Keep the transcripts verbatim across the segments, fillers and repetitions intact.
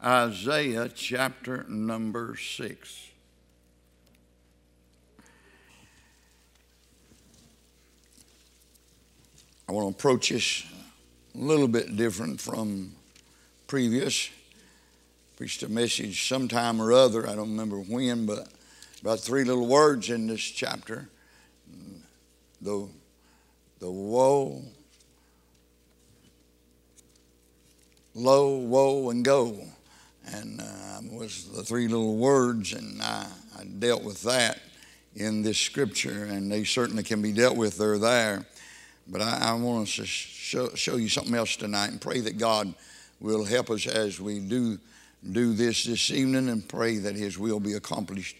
Isaiah chapter number six. I want to approach this a little bit different from previous. Preached a message sometime or other, I don't remember when, but about three little words in this chapter. The, the woe, low, woe, and go. And uh, was the three little words, and I, I dealt with that in this scripture, and they certainly can be dealt with. They're there. But I, I want us to show, show you something else tonight, and pray that God will help us as we do do this this evening, and pray that His will be accomplished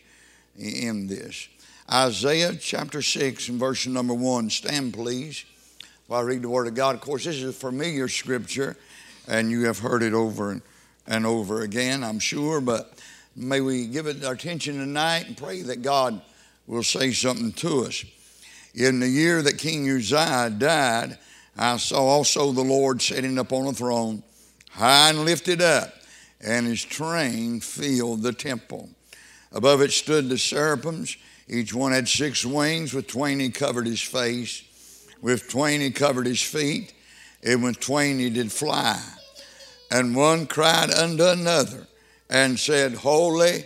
in this. Isaiah chapter six and verse number one. Stand, please, while I read the Word of God. Of course, this is a familiar scripture, and you have heard it over and, and over again, I'm sure. But may we give it our attention tonight and pray that God will say something to us. In the year that King Uzziah died, I saw also the Lord sitting upon a throne, high and lifted up, and His train filled the temple. Above it stood the seraphims. Each one had six wings. With twain He covered His face. With twain He covered His feet. And with twain He did fly. And one cried unto another and said, Holy,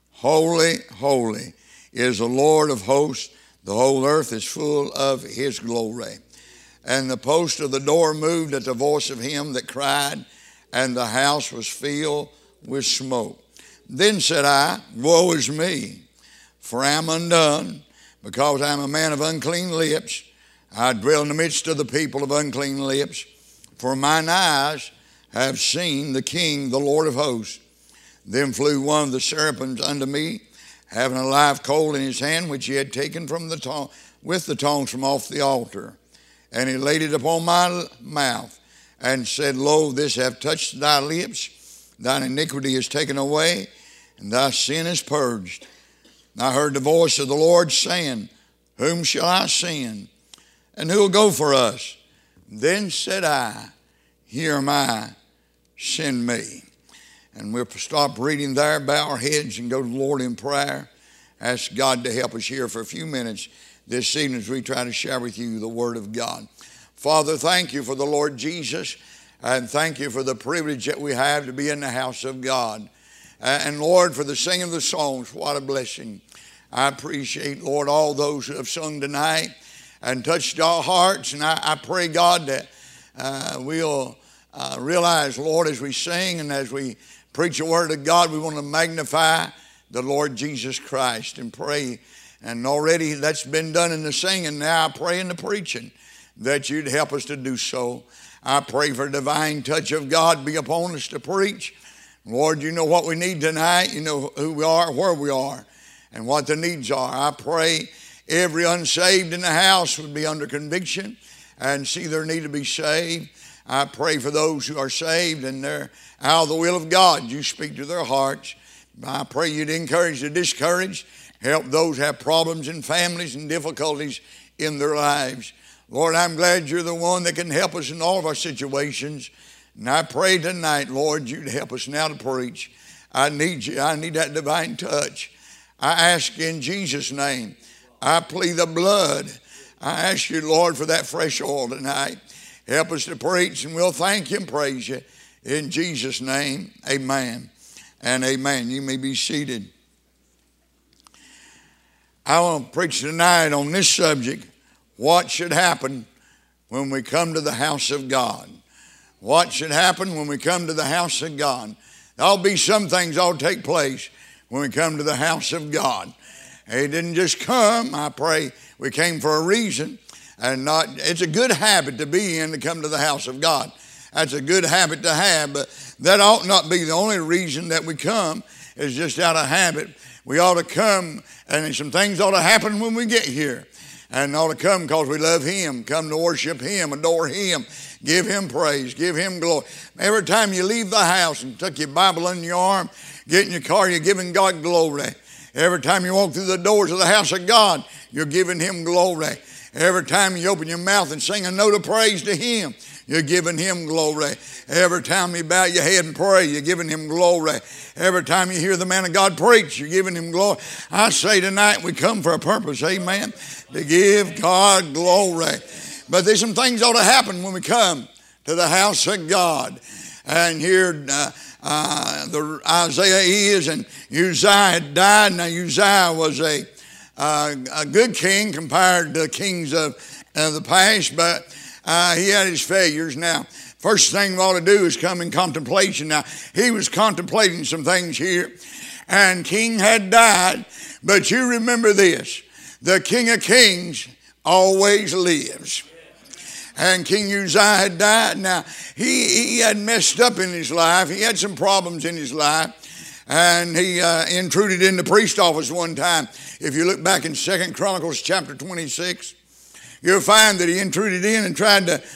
holy, holy is the Lord of hosts. The whole earth is full of His glory. And the post of the door moved at the voice of him that cried, and the house was filled with smoke. Then said I, Woe is me, for I am undone, because I am a man of unclean lips. I dwell in the midst of the people of unclean lips. For mine eyes have seen the King, the Lord of hosts. Then flew one of the seraphims unto me, having a live coal in his hand, which he had taken from the tong- with the tongs from off the altar. And he laid it upon my mouth, and said, Lo, this hath touched thy lips. Thine iniquity is taken away, and thy sin is purged. And I heard the voice of the Lord saying, Whom shall I send? And who will go for us? Then said I, Here am I, send me. And we'll stop reading there, bow our heads, and go to the Lord in prayer. Ask God to help us here for a few minutes this evening as we try to share with you the Word of God. Father, thank you for the Lord Jesus, and thank you for the privilege that we have to be in the house of God. And Lord, for the singing of the songs, what a blessing. I appreciate, Lord, all those who have sung tonight and touched our hearts. And I, I pray, God, that uh, we'll uh, realize, Lord, as we sing and as we preach the Word of God, we want to magnify the Lord Jesus Christ and pray. And already that's been done in the singing. Now I pray in the preaching that you'd help us to do so. I pray for a divine touch of God be upon us to preach. Lord, you know what we need tonight. You know who we are, where we are, and what the needs are. I pray every unsaved in the house would be under conviction and see their need to be saved. I pray for those who are saved and they're out of the will of God. You speak to their hearts. I pray you'd encourage the discouraged. Help those who have problems in families and difficulties in their lives. Lord, I'm glad you're the one that can help us in all of our situations. And I pray tonight, Lord, you'd help us now to preach. I need you. I need that divine touch. I ask in Jesus' name. I plead the blood. I ask you, Lord, for that fresh oil tonight. Help us to preach, and we'll thank you and praise you. In Jesus' name, amen and amen. You may be seated. I want to preach tonight on this subject, what should happen when we come to the house of God. What should happen when we come to the house of God? There'll be some things that'll take place when we come to the house of God. He didn't just come. I pray we came for a reason. And not, it's a good habit to be in to come to the house of God. That's a good habit to have, but that ought not be the only reason that we come. Is just out of habit. We ought to come, and some things ought to happen when we get here. And ought to come because we love Him, come to worship Him, adore Him, give Him praise, give Him glory. Every time you leave the house and tuck your Bible in your arm, get in your car, you're giving God glory. Every time you walk through the doors of the house of God, you're giving Him glory. Every time you open your mouth and sing a note of praise to Him, you're giving him glory. Every time you bow your head and pray, you're giving him glory. Every time you hear the man of God preach, you're giving him glory. I say tonight we come for a purpose, amen, to give God glory. But there's some things ought to happen when we come to the house of God. And here uh, uh, the Isaiah is, and Uzziah had died. Now Uzziah was a, uh, a good king compared to the kings of, of the past, but uh, he had his failures. Now, first thing we ought to do is come in contemplation. Now, he was contemplating some things here, and king had died, but you remember this, the King of Kings always lives. And King Uzziah had died. Now, he, he had messed up in his life. He had some problems in his life. And he uh, intruded in the priest office one time. If you look back in Second Chronicles chapter twenty-six, you'll find that he intruded in and tried to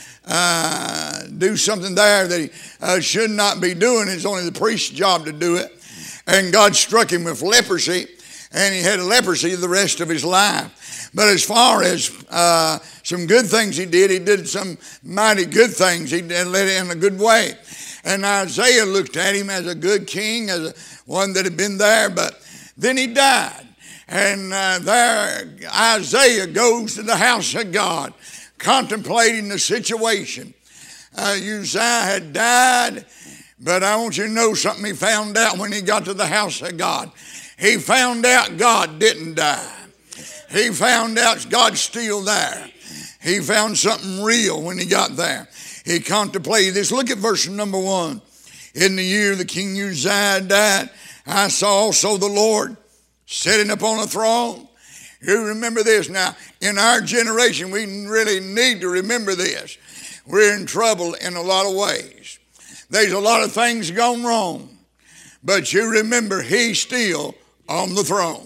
uh, do something there that he uh, should not be doing. It's only the priest's job to do it. And God struck him with leprosy, and he had leprosy the rest of his life. But as far as uh, some good things he did, he did some mighty good things. He did, led it in a good way. And Isaiah looked at him as a good king, as a, one that had been there, but then he died. And uh, there Isaiah goes to the house of God, contemplating the situation. Uh, Uzziah had died, but I want you to know something he found out when he got to the house of God. He found out God didn't die. He found out God's still there. He found something real when he got there. He contemplated this. Look at verse number one. In the year the King Uzziah died, I saw also the Lord sitting upon a throne. You remember this. Now, in our generation, we really need to remember this. We're in trouble in a lot of ways. There's a lot of things gone wrong. But you remember, he's still on the throne.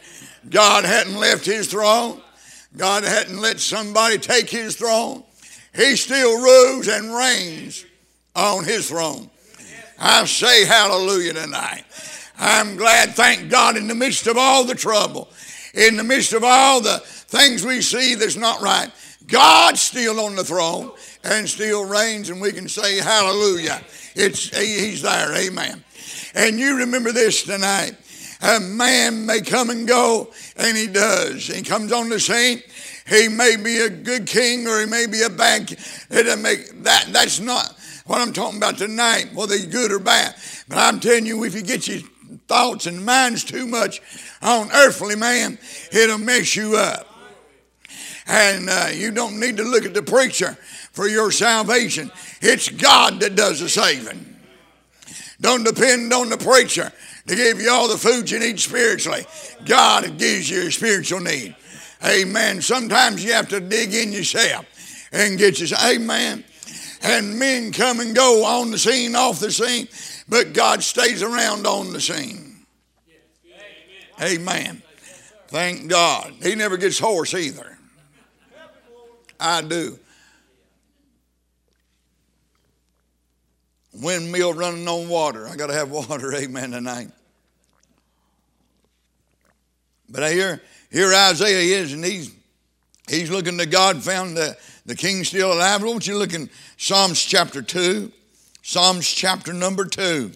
God hadn't left his throne. God hadn't let somebody take his throne. He still rules and reigns on his throne. I say hallelujah tonight. I'm glad, thank God, in the midst of all the trouble, in the midst of all the things we see that's not right, God's still on the throne and still reigns, and we can say hallelujah. It's, he's there, amen. And you remember this tonight. A man may come and go, and he does. He comes on the scene. He may be a good king, or he may be a bad king. It doesn't make that. That's not what I'm talking about tonight, whether he's good or bad. But I'm telling you, if you get your thoughts and minds too much on earthly man, it'll mess you up. And uh, you don't need to look at the preacher for your salvation. It's God that does the saving. Don't depend on the preacher to give you all the food you need spiritually. God gives you a spiritual need. Amen. Sometimes you have to dig in yourself and get yourself. Amen. And men come and go on the scene, off the scene, but God stays around on the scene. Amen. Thank God. He never gets hoarse either. I do. Windmill running on water. I got to have water, amen, tonight. But here, here Isaiah is, and he's, he's looking to God, found the, the king still alive. I want you to look in Psalms chapter two. Psalms chapter number two.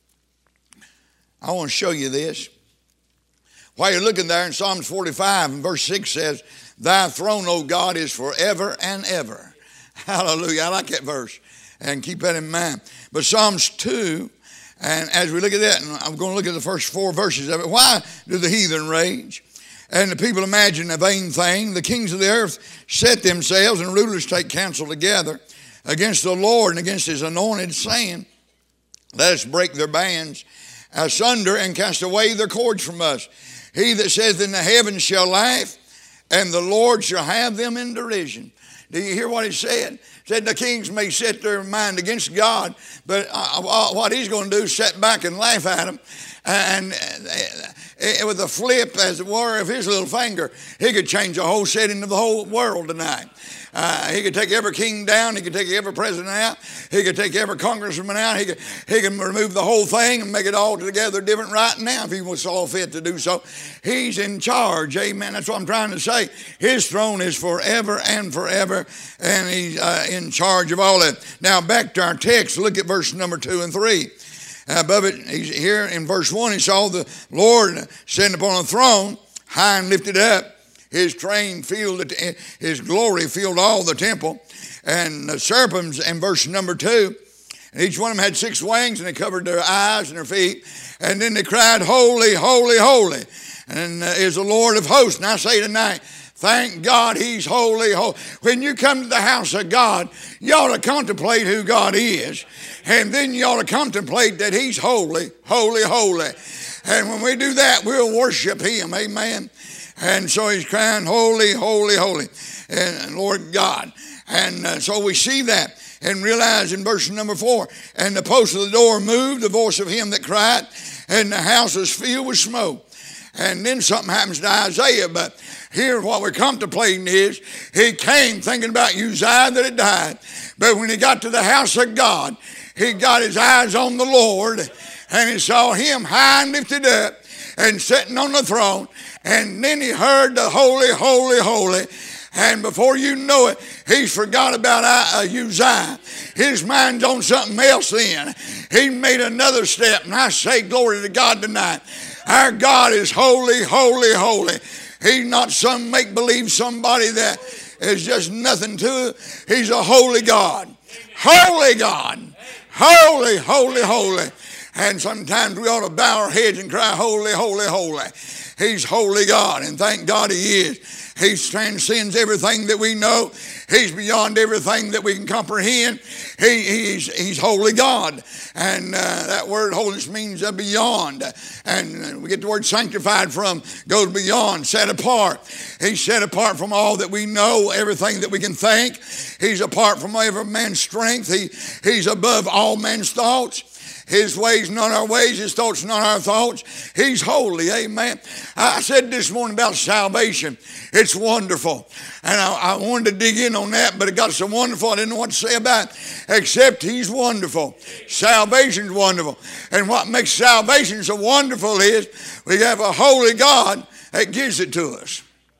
I want to show you this. While you're looking there in Psalms forty-five and verse six says, thy throne, O God, is forever and ever. Hallelujah. I like that verse. And keep that in mind. But Psalms two, and as we look at that, and I'm going to look at the first four verses of it. Why do the heathen rage? And the people imagine a vain thing. The kings of the earth set themselves, and rulers take counsel together against the Lord and against his anointed, saying, let us break their bands asunder and cast away their cords from us. He that saith in the heavens shall laugh, and the Lord shall have them in derision. Do you hear what he said? He said the kings may set their mind against God, but uh, what he's going to do is sit back and laugh at them. And with a flip, as it were, of his little finger, he could change the whole setting of the whole world tonight. Uh, he could take every king down. He could take every president out. He could take every congressman out. He could, he could remove the whole thing and make it all together different right now if he was so fit to do so. He's in charge. Amen. That's what I'm trying to say. His throne is forever and forever, and he's uh, in charge of all that. Now back to our text. Look at verse number two and three. Uh, above it, he's here in verse one, he saw the Lord sitting upon a throne, high and lifted up. His train filled, his glory filled all the temple. And the seraphims in verse number two, and each one of them had six wings, and they covered their eyes and their feet. And then they cried, holy, holy, holy, and uh, is the Lord of hosts. And I say tonight, thank God he's holy, holy. When you come to the house of God, you ought to contemplate who God is. And then you ought to contemplate that he's holy, holy, holy. And when we do that, we'll worship him. Amen. And so he's crying, holy, holy, holy, and Lord God. And uh, so we see that and realize in verse number four, and the post of the door moved, the voice of him that cried, and the house was filled with smoke. And then something happens to Isaiah, but here what we're contemplating is, he came thinking about Uzziah that had died. But when he got to the house of God, he got his eyes on the Lord, and he saw him high and lifted up and sitting on the throne. And then he heard the holy, holy, holy. And before you know it, he's forgot about uh, Uzziah. His mind's on something else then. He made another step. And I say glory to God tonight. Our God is holy, holy, holy. He's not some make-believe somebody that is just nothing to it. He's a holy God. Holy God. Holy, holy, holy. And sometimes we ought to bow our heads and cry, holy, holy, holy. He's holy God, and thank God he is. He transcends everything that we know. He's beyond everything that we can comprehend. He, he's, he's holy God. And uh, that word holiness means uh, beyond. And we get the word sanctified from, goes beyond, set apart. He's set apart from all that we know, everything that we can think. He's apart from every man's strength. He, he's above all men's thoughts. His ways not our ways, his thoughts not our thoughts. He's holy, amen. I said this morning about salvation. It's wonderful. And I, I wanted to dig in on that, but it got so wonderful I didn't know what to say about it, except he's wonderful. Salvation's wonderful. And what makes salvation so wonderful is we have a holy God that gives it to us.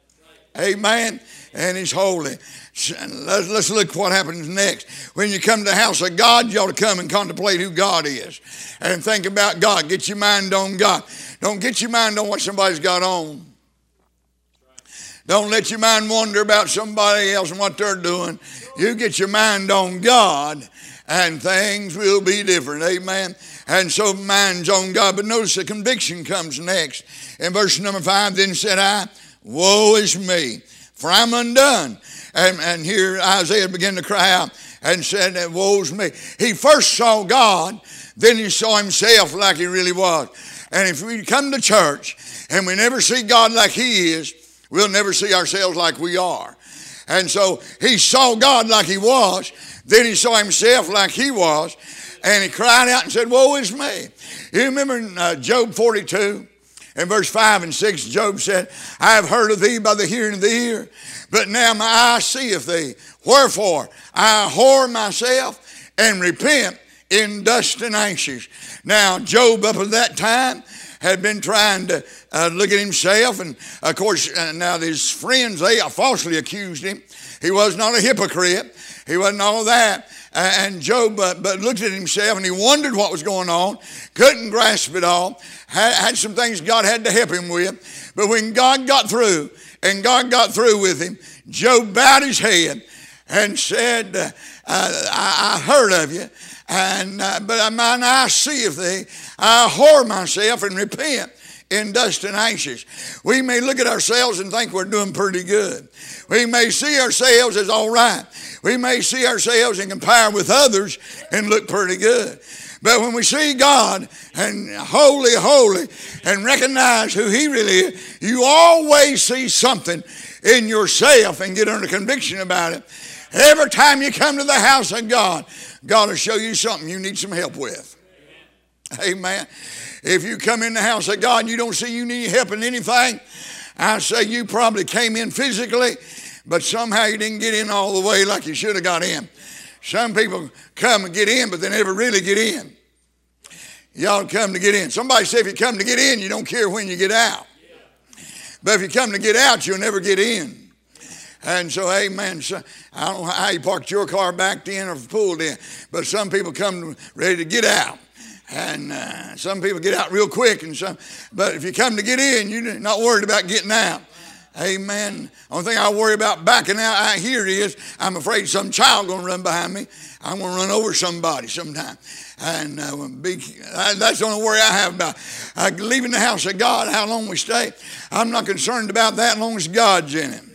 Amen. And he's holy. Let's, let's look what happens next. When you come to the house of God, you ought to come and contemplate who God is. And think about God. Get your mind on God. Don't get your mind on what somebody's got on. Don't let your mind wander about somebody else and what they're doing. You get your mind on God and things will be different. Amen. And so mind's on God. But notice the conviction comes next. In verse number five, then said I, woe is me, for I'm undone. And, and here Isaiah began to cry out and said, woe's me. He first saw God, then he saw himself like he really was. And if we come to church and we never see God like he is, we'll never see ourselves like we are. And so he saw God like he was, then he saw himself like he was, and he cried out and said, woe is me. You remember in uh, Job forty-two? In verse five and six, Job said, I have heard of thee by the hearing of the ear, but now my eye seeth thee. Wherefore I abhor myself and repent in dust and ashes. Now Job up at that time had been trying to uh, look at himself, and of course uh, now his friends, they falsely accused him. He was not a hypocrite. He wasn't all that. Uh, and Job uh, but looked at himself and he wondered what was going on, couldn't grasp it all, had, had some things God had to help him with. But when God got through, and God got through with him, Job bowed his head and said, uh, I, I heard of you, and uh, but mine eye seeth thee. I abhor myself and repent in dust and ashes. We may look at ourselves and think we're doing pretty good. We may see ourselves as all right. We may see ourselves and compare with others and look pretty good. But when we see God and holy, holy, and recognize who he really is, you always see something in yourself and get under conviction about it. Every time you come to the house of God, God will show you something you need some help with. Amen. If you come in the house of God and you don't see you need help in anything, I say you probably came in physically, but somehow you didn't get in all the way like you should have got in. Some people come and get in, but they never really get in. Y'all come to get in. Somebody say if you come to get in, you don't care when you get out. But if you come to get out, you'll never get in. And so, amen. So, I don't know how you parked your car backed in or pulled in, but some people come ready to get out. And uh, some people get out real quick. And some, but if you come to get in, you're not worried about getting out. Amen. Only thing I worry about backing out out here is I'm afraid some child going to run behind me. I'm going to run over somebody sometime. And uh, be, uh, that's the only worry I have about uh, leaving the house of God, how long we stay. I'm not concerned about that as long as God's in it.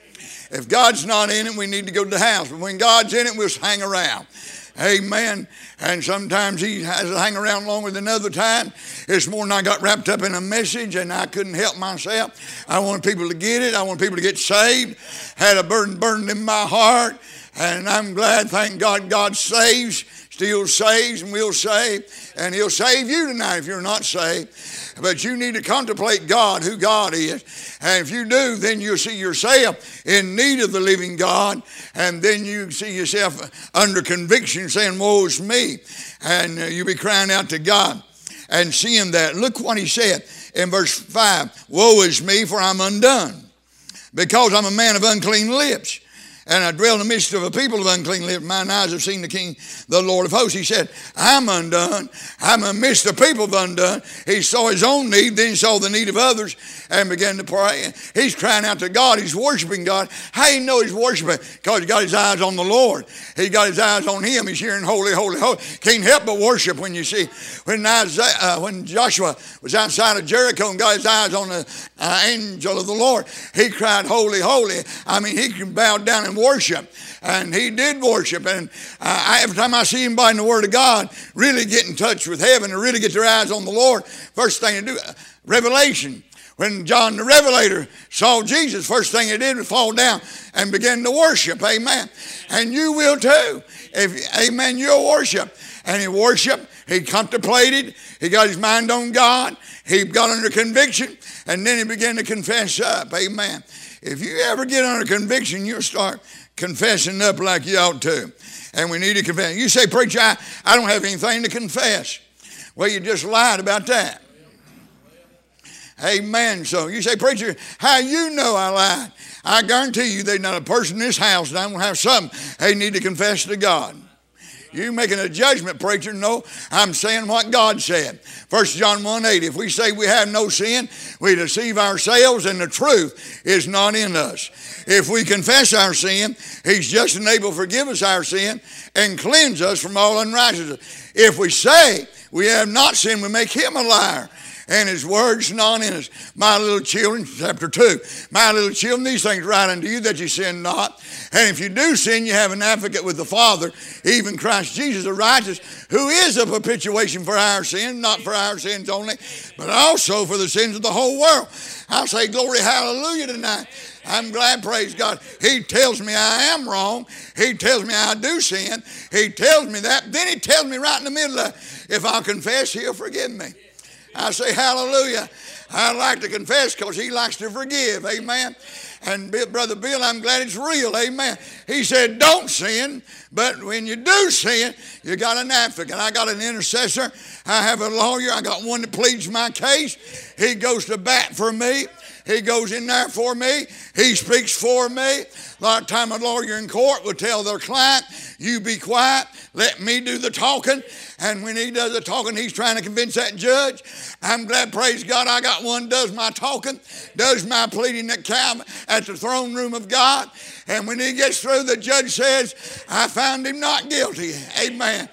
If God's not in it, we need to go to the house. But when God's in it, we'll hang around. Amen. And sometimes he has to hang around longer than other time. This morning I got wrapped up in a message and I couldn't help myself. I wanted people to get it. I wanted people to get saved. Had a burden burdened in my heart. And I'm glad, thank God, God saves, still saves and will save. And he'll save you tonight if you're not saved. But you need to contemplate God, who God is. And if you do, then you'll see yourself in need of the living God. And then you see yourself under conviction saying, woe is me. And uh, you'll be crying out to God and seeing that. Look what he said in verse five. Woe is me, for I'm undone, because I'm a man of unclean lips. And I dwell in the midst of a people of unclean lips. Mine eyes have seen the King, the Lord of hosts. He said, I'm undone. I'm in the midst of people of undone. He saw his own need, then he saw the need of others and began to pray. He's crying out to God. He's worshiping God. How do you know he's worshiping? Because he got his eyes on the Lord. He got his eyes on him. He's hearing holy, holy, holy. Can't help but worship when you see. When, Isaiah, uh, when Joshua was outside of Jericho and got his eyes on the uh, angel of the Lord, he cried, holy, holy. I mean, he can bow down and worship, and he did worship. And uh, I, every time I see anybody in the Word of God really get in touch with heaven and really get their eyes on the Lord, first thing to do, uh, Revelation. When John the Revelator saw Jesus, first thing he did was fall down and begin to worship. Amen. And you will too. If amen, you'll worship. And he worshiped. He contemplated. He got his mind on God. He got under conviction, and then he began to confess up. Amen. If you ever get under conviction, you'll start confessing up like you ought to. And we need to confess. You say, preacher, I, I don't have anything to confess. Well, you just lied about that. Amen. So you say, preacher, how you know I lied? I guarantee you there's not a person in this house that don't have something they need to confess to God. You making a judgment, preacher? No, I'm saying what God said. First John one eight, if we say we have no sin, we deceive ourselves and the truth is not in us. If we confess our sin, he's just and able to forgive us our sin and cleanse us from all unrighteousness. If we say we have not sinned, we make him a liar, and his word's not in us. My little children, chapter two, my little children, these things write unto you that you sin not. And if you do sin, you have an advocate with the Father, even Christ Jesus the righteous, who is a propitiation for our sins, not for our sins only, but also for the sins of the whole world. I'll say glory, hallelujah tonight. I'm glad, praise God. He tells me I am wrong. He tells me I do sin. He tells me that. Then he tells me right in the middle of, if I'll confess, he'll forgive me. I say hallelujah. I like to confess because he likes to forgive. Amen. And Brother Bill, I'm glad it's real. Amen. He said, don't sin, but when you do sin, you got an advocate. I got an intercessor. I have a lawyer. I got one that pleads my case. He goes to bat for me. He goes in there for me. He speaks for me. A lot of time a lawyer in court will tell their client, you be quiet, let me do the talking. And when he does the talking, he's trying to convince that judge. I'm glad, praise God, I got one does my talking, does my pleading at Calvary, at the throne room of God. And when he gets through, the judge says, I found him not guilty. Amen.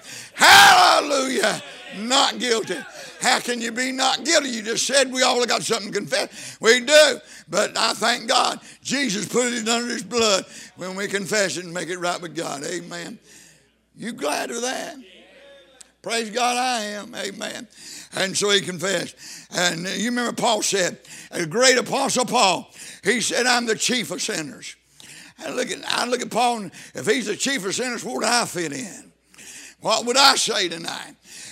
Hallelujah. Not guilty. How can you be not guilty? You just said we all got something to confess. We do. But I thank God Jesus put it under his blood when we confess it and make it right with God. Amen. You glad of that? Praise God, I am. Amen. And so he confessed. And you remember Paul said, a great apostle Paul, he said, I'm the chief of sinners. I look at, I look at Paul, and if he's the chief of sinners, where would I fit in? What would I say tonight?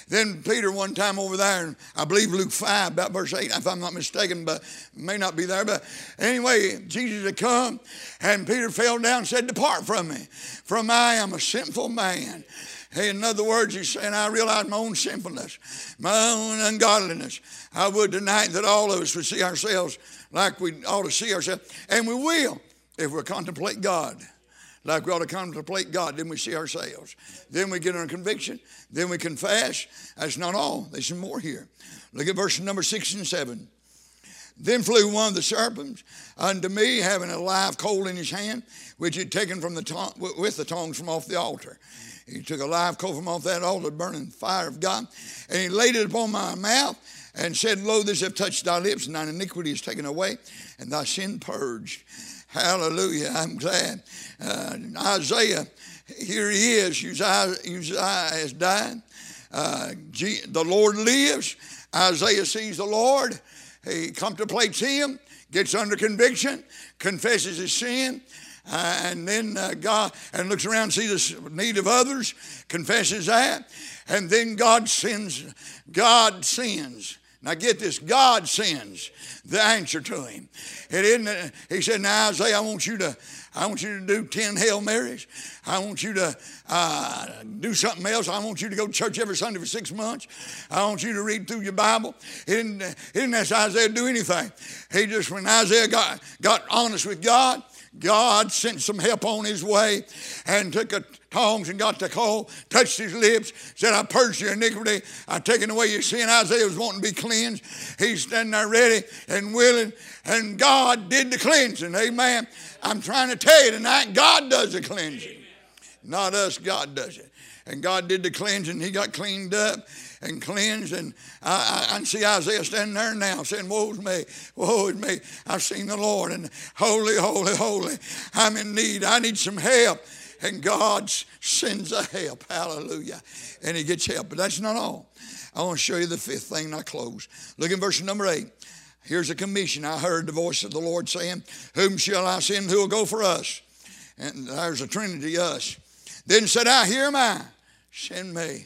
Then Peter one time over there, and I believe Luke five, about verse eight, if I'm not mistaken, but may not be there. But anyway, Jesus had come, and Peter fell down and said, depart from me, for I am a sinful man. Hey, in other words, he's saying, I realize my own sinfulness, my own ungodliness. I would tonight that all of us would see ourselves like we ought to see ourselves. And we will if we contemplate God. Like we ought to contemplate God. Then we see ourselves. Then we get under conviction. Then we confess. That's not all. There's some more here. Look at verse number six and seven. Then flew one of the serpents unto me, having a live coal in his hand, which he had taken from the tong- with the tongs from off the altar. He took a live coal from off that altar, burning fire of God, and he laid it upon my mouth and said, lo, this hath touched thy lips, and thine iniquity is taken away, and thy sin purged. Hallelujah. I'm glad. Uh, Isaiah, here he is. Uzziah, Uzziah has died. Uh, G, the Lord lives. Isaiah sees the Lord. He contemplates him, gets under conviction, confesses his sin. Uh, and then uh, God, and looks around, sees the need of others, confesses that, and then God sends, God sends. Now get this, God sends the answer to him. It isn't, uh, he said, now Isaiah, I want you to, I want you to do ten Hail Marys. I want you to uh, do something else. I want you to go to church every Sunday for six months. I want you to read through your Bible. He didn't, he didn't ask Isaiah to do anything. He just, when Isaiah got, got honest with God, God sent some help on his way and took a tongs and got the coal, touched his lips, said, I purged your iniquity. I've taken away your sin. Isaiah was wanting to be cleansed. He's standing there ready and willing, and God did the cleansing. Amen. I'm trying to tell you tonight, God does the cleansing. Not us, God does it. And God did the cleansing. He got cleaned up and cleansed. And I, I, I see Isaiah standing there now saying, woe is me, woe is me. I've seen the Lord, and holy, holy, holy. I'm in need. I need some help. And God sends a help. Hallelujah. And he gets help. But that's not all. I want to show you the fifth thing and I close. Look in verse number eight. Here's a commission. I heard the voice of the Lord saying, whom shall I send who will go for us? And there's a Trinity, us. Then said I, here am I. Send me.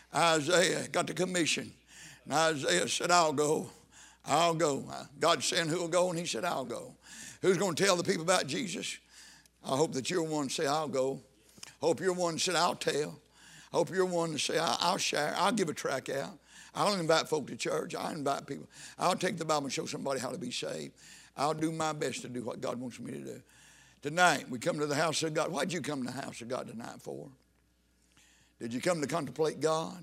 Isaiah got the commission. And Isaiah said, I'll go. I'll go. God said, who will go? And he said, I'll go. Who's going to tell the people about Jesus? I hope that you're one to say, I'll go. Hope you're one to say, I'll tell. I hope you're one to say, I'll share. I'll give a tract out. I'll invite folk to church. I'll invite people. I'll take the Bible and show somebody how to be saved. I'll do my best to do what God wants me to do. Tonight, we come to the house of God. Why'd you come to the house of God tonight for? Did you come to contemplate God?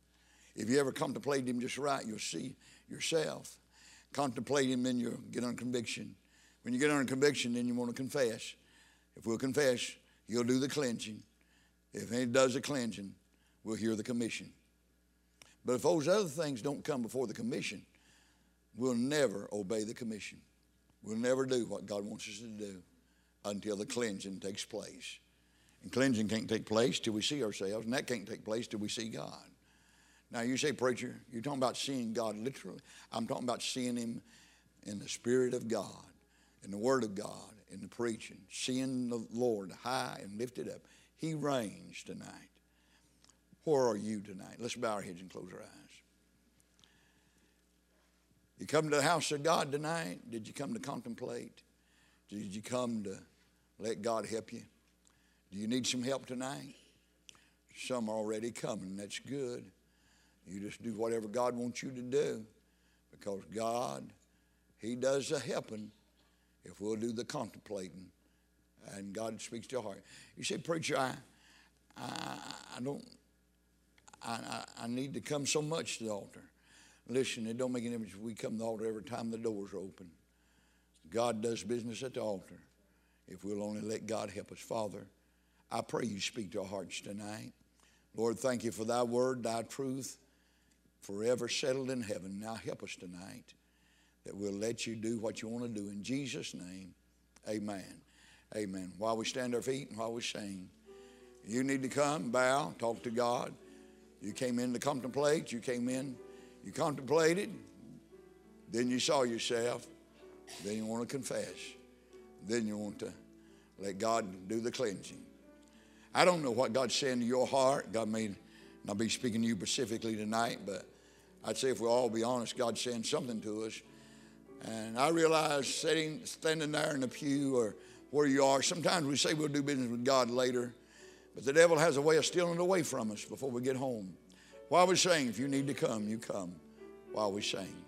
If you ever contemplate him just right, you'll see yourself. Contemplate him, then you'll get under conviction. When you get under conviction, then you want to confess. If we'll confess, he'll do the cleansing. If he does the cleansing, we'll hear the commission. But if those other things don't come before the commission, we'll never obey the commission. We'll never do what God wants us to do until the cleansing takes place. And cleansing can't take place till we see ourselves, and that can't take place till we see God. Now you say, preacher, you're talking about seeing God literally. I'm talking about seeing him in the Spirit of God, in the Word of God, in the preaching, seeing the Lord high and lifted up. He reigns tonight. Where are you tonight? Let's bow our heads and close our eyes. You come to the house of God tonight? Did you come to contemplate? Did you come to let God help you? Do you need some help tonight? Some are already coming. That's good. You just do whatever God wants you to do, because God, he does the helping if we'll do the contemplating, and God speaks to your heart. You say, preacher, I, I, I don't, I, I, I need to come so much to the altar. Listen, it don't make any difference if we come to the altar every time the doors are open. God does business at the altar if we'll only let God help us. Father, I pray you speak to our hearts tonight. Lord, thank you for thy word, thy truth, forever settled in heaven. Now help us tonight that we'll let you do what you want to do. In Jesus' name, amen. Amen. While we stand our feet and while we sing, you need to come, bow, talk to God. You came in to contemplate. You came in, you contemplated. Then you saw yourself. Then you want to confess. Then you want to let God do the cleansing. I don't know what God's saying to your heart. God may And I'll be speaking to you specifically tonight, but I'd say if we'll all be honest, God's saying something to us. And I realize sitting, standing there in the pew or where you are, sometimes we say we'll do business with God later, but the devil has a way of stealing it away from us before we get home. While we sing, if you need to come, you come while we sing.